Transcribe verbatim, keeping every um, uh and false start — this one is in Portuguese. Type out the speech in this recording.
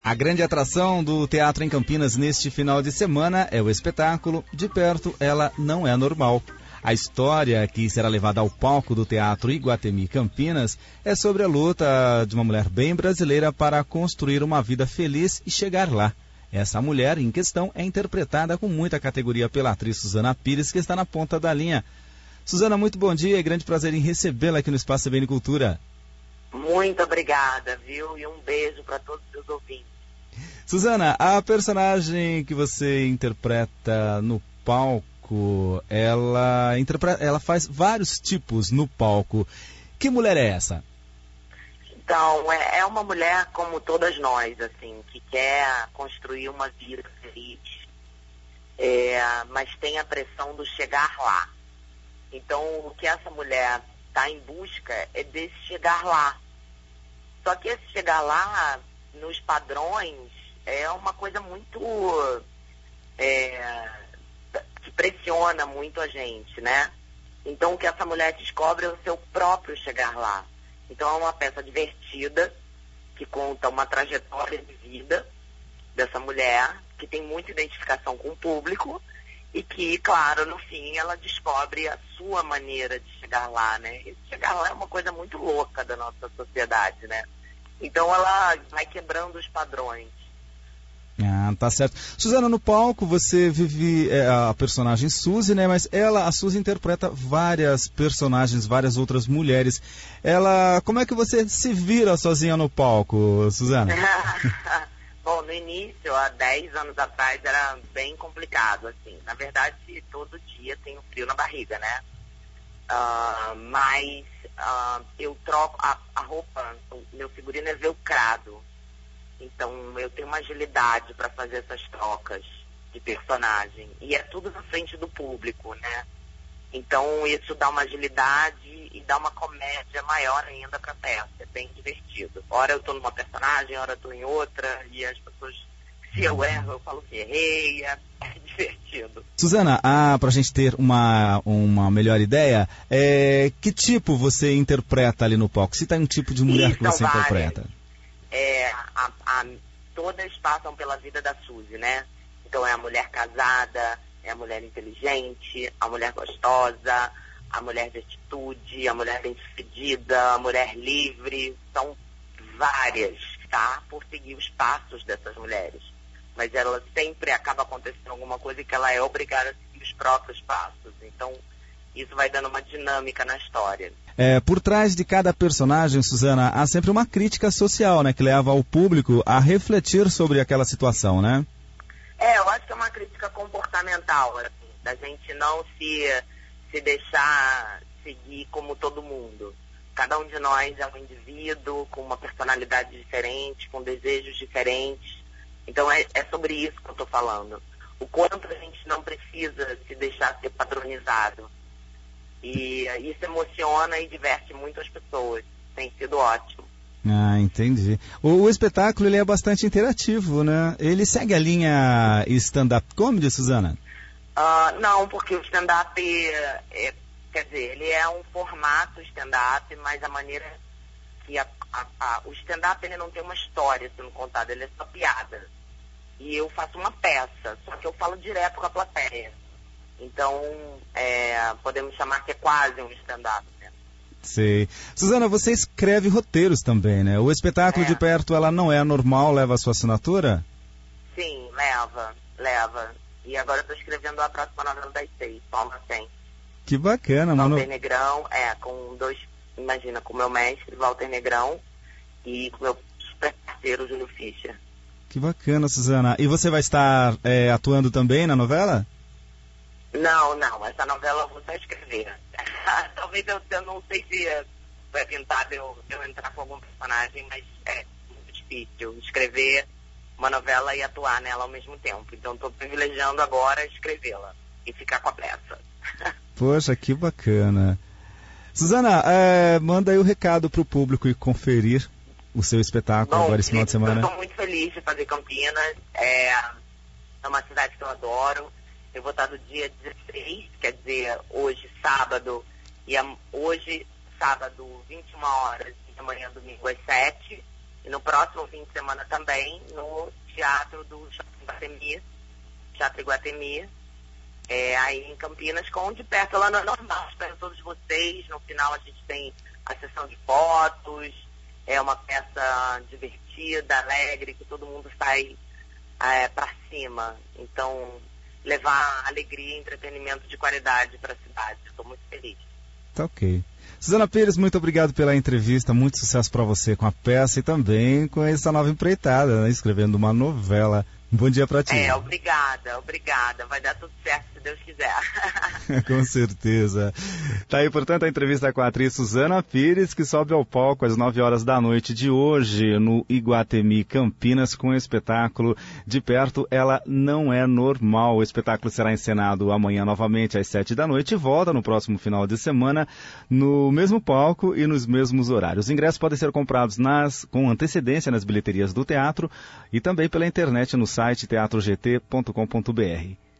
A grande atração do teatro em Campinas neste final de semana é o espetáculo De Perto Ela Não É Normal. A história que será levada ao palco do Teatro Iguatemi Campinas é sobre a luta de uma mulher bem brasileira para construir uma vida feliz e chegar lá. Essa mulher em questão é interpretada com muita categoria pela atriz Suzana Pires, que está na ponta da linha. Suzana, muito bom dia, é grande prazer em recebê-la aqui no Espaço C B N Cultura. Muito obrigada, viu? E um beijo para todos os seus ouvintes. Suzana, a personagem que você interpreta no palco, ela, interpreta, ela faz vários tipos no palco. Que mulher é essa? Então, é, é uma mulher como todas nós, assim, que quer construir uma vida feliz, é, mas tem a pressão do chegar lá. Então, o que essa mulher está em busca é desse chegar lá. Só que esse chegar lá, nos padrões, é uma coisa muito... É, que pressiona muito a gente, né? Então, o que essa mulher descobre é o seu próprio chegar lá. Então, é uma peça divertida, que conta uma trajetória de vida dessa mulher, que tem muita identificação com o público, e que, claro, no fim, ela descobre a sua maneira de chegar lá, né? E chegar lá é uma coisa muito louca da nossa sociedade, né? Então, ela vai quebrando os padrões. Ah, tá certo. Suzana, no palco você vive é, a personagem Suzy, né? Mas ela, a Suzy, interpreta várias personagens, várias outras mulheres. Ela, como é que você se vira sozinha no palco, Suzana? Bom, no início, há dez anos atrás, era bem complicado, assim. Na verdade, todo dia tenho frio na barriga, né? Uh, mas uh, eu troco a, a roupa, o meu figurino é velcrado. Então, eu tenho uma agilidade para fazer essas trocas de personagem. E é tudo na frente do público, né? Então, isso dá uma agilidade e dá uma comédia maior ainda para a peça. É bem divertido. Ora eu estou numa personagem, ora eu estou em outra. E as pessoas, se eu erro, eu falo que errei. É, é divertido. Suzana, ah, para a gente ter uma, uma melhor ideia, é, que tipo você interpreta ali no palco? Se tem um tipo de mulher Isso, que você várias. interpreta? É, a, a, todas passam pela vida da Suzy, né? Então é a mulher casada, é a mulher inteligente, a mulher gostosa, a mulher de atitude, a mulher bem-sucedida, a mulher livre. São várias, tá? Por seguir os passos dessas mulheres. Mas ela sempre acaba acontecendo alguma coisa que ela é obrigada a seguir os próprios passos. Então, isso vai dando uma dinâmica na história. É, por trás de cada personagem, Suzana, há sempre uma crítica social, né? Que leva o público a refletir sobre aquela situação, né? É, eu acho que é uma crítica comportamental, assim, da gente não se, se deixar seguir como todo mundo. Cada um de nós é um indivíduo com uma personalidade diferente, com desejos diferentes. Então é, é sobre isso que eu estou falando. O quanto a gente não precisa se deixar ser padronizado. E isso emociona e diverte muito as pessoas. Tem sido ótimo. Ah, entendi. O, o espetáculo ele é bastante interativo, né? Ele segue a linha stand-up comedy, Suzana? Uh, não, porque o stand-up, é, quer dizer, ele é um formato stand-up, mas a maneira que a, a, a, o stand-up ele não tem uma história sendo contada, ele é só piada. E eu faço uma peça, só que eu falo direto com a plateia. Então, é, podemos chamar que é quase um stand-up, né? Sei. Suzana, você escreve roteiros também, né? O espetáculo é. De Perto Ela Não É Normal leva a sua assinatura? Sim, leva, leva. E agora eu estou escrevendo a próxima novela das seis, Palma cem. Que bacana, mano. Walter Negrão, é, com dois, imagina, com o meu mestre, Walter Negrão, e com o meu super parceiro, Júlio Fischer. Que bacana, Suzana. E você vai estar é, atuando também na novela? Não, não, essa novela eu vou só escrever. Talvez eu, eu não sei se vai pintar de eu, de eu entrar com algum personagem, mas é muito difícil escrever uma novela e atuar nela ao mesmo tempo. Então estou privilegiando agora escrevê-la e ficar com a peça. Poxa, que bacana. Suzana, é, manda aí o recado para o público e conferir o seu espetáculo. Bom, agora esse final de semana. Eu estou muito feliz de fazer Campinas. É, é uma cidade que eu adoro. Eu vou estar no dia dezesseis, quer dizer, hoje, sábado, e a, hoje, sábado, vinte e uma horas, e amanhã, domingo, às sete. E no próximo fim de semana também, no Teatro do Iguatemi, Teatro Iguatemi, é, aí em Campinas, com De Perto Ela Não É Normal. Espero todos vocês. No final a gente tem a sessão de fotos, é uma peça divertida, alegre, que todo mundo sai é, para cima. Então, levar alegria e entretenimento de qualidade para a cidade. Estou muito feliz. Tá ok. Suzana Pires, muito obrigado pela entrevista, muito sucesso para você com a peça e também com essa nova empreitada, né, escrevendo uma novela. Um bom dia para ti. É, obrigada, obrigada. Vai dar tudo certo se Deus quiser. Com certeza. Tá aí, portanto, a entrevista com a atriz Suzana Pires, que sobe ao palco às nove horas da noite de hoje, no Iguatemi Campinas, com o espetáculo De Perto Ela Não É Normal. O espetáculo será encenado amanhã novamente às sete da noite e volta no próximo final de semana no mesmo palco e nos mesmos horários. Os ingressos podem ser comprados nas, com antecedência nas bilheterias do teatro e também pela internet no site teatro g t ponto com ponto b r.